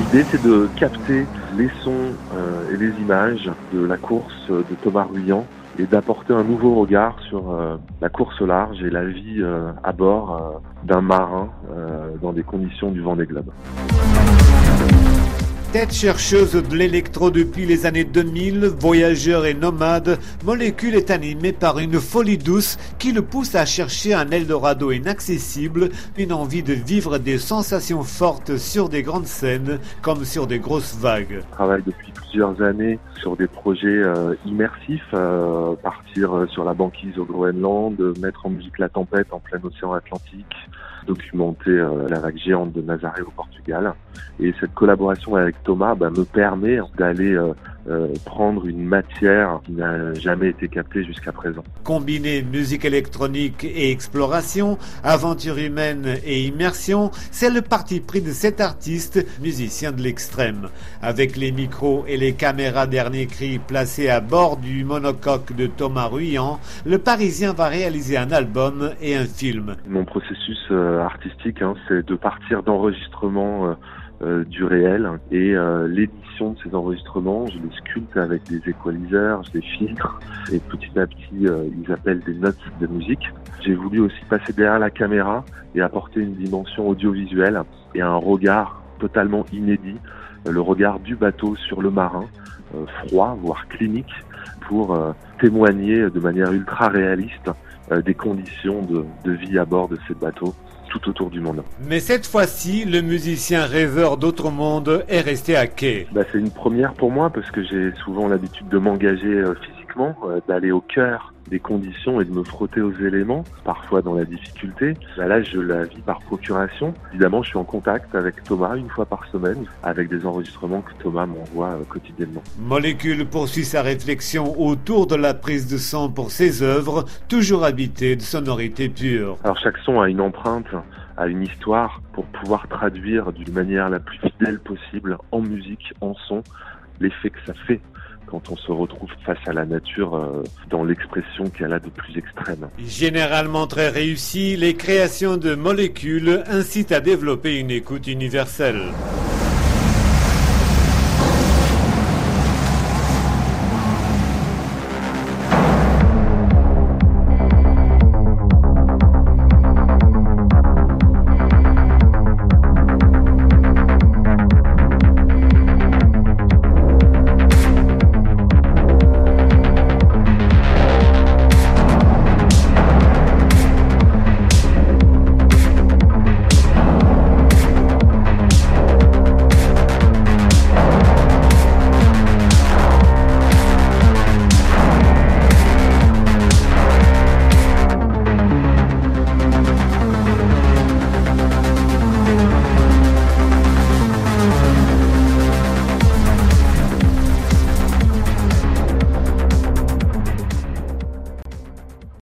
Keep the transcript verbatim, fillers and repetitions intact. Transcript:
L'idée, c'est de capter les sons euh, et les images de la course de Thomas Ruyant et d'apporter un nouveau regard sur euh, la course au large et la vie euh, à bord euh, d'un marin euh, dans des conditions du Vendée Globe. Tête chercheuse de l'électro depuis les années deux mille, voyageur et nomade, Molécule est animé par une folie douce qui le pousse à chercher un Eldorado inaccessible, une envie de vivre des sensations fortes sur des grandes scènes comme sur des grosses vagues. Je travaille depuis plusieurs années sur des projets euh, immersifs, euh, partir sur la banquise au Groenland, mettre en musique la tempête en plein océan Atlantique, documenter euh, la vague géante de Nazaré au Portugal. Et cette collaboration avec Thomas bah, me permet d'aller euh, euh, prendre une matière qui n'a jamais été captée jusqu'à présent. Combiner musique électronique et exploration, aventure humaine et immersion, c'est le parti pris de cet artiste, musicien de l'extrême. Avec les micros et les caméras dernier cri placés à bord du monocoque de Thomas Ruyant, le Parisien va réaliser un album et un film. Mon processus euh, artistique, hein, c'est de partir d'enregistrements euh, Euh, du réel et euh, l'édition de ces enregistrements, je les sculpte avec des équaliseurs, je les filtre et petit à petit euh, ils appellent des notes de musique. J'ai voulu aussi passer derrière la caméra et apporter une dimension audiovisuelle et un regard totalement inédit, euh, le regard du bateau sur le marin, euh, froid voire clinique, pour euh, témoigner de manière ultra réaliste euh, des conditions de, de vie à bord de ces bateaux tout autour du monde. Mais cette fois-ci, le musicien rêveur d'autres mondes est resté à quai. Bah, c'est une première pour moi parce que j'ai souvent l'habitude de m'engager euh, physiquement, euh, d'aller au cœur des conditions et de me frotter aux éléments, parfois dans la difficulté. Bah, là, je la vis par procuration. Évidemment, je suis en contact avec Thomas une fois par semaine, avec des enregistrements que Thomas m'envoie euh, quotidiennement. Molécule poursuit sa réflexion autour de la prise de son pour ses œuvres, toujours habitées de sonorités pures. Alors chaque son a une empreinte, a une histoire pour pouvoir traduire d'une manière la plus fidèle possible en musique, en son, l'effet que ça fait quand on se retrouve face à la nature euh, dans l'expression qu'elle a de plus extrême. Généralement très réussies, les créations de Molécule incitent à développer une écoute universelle.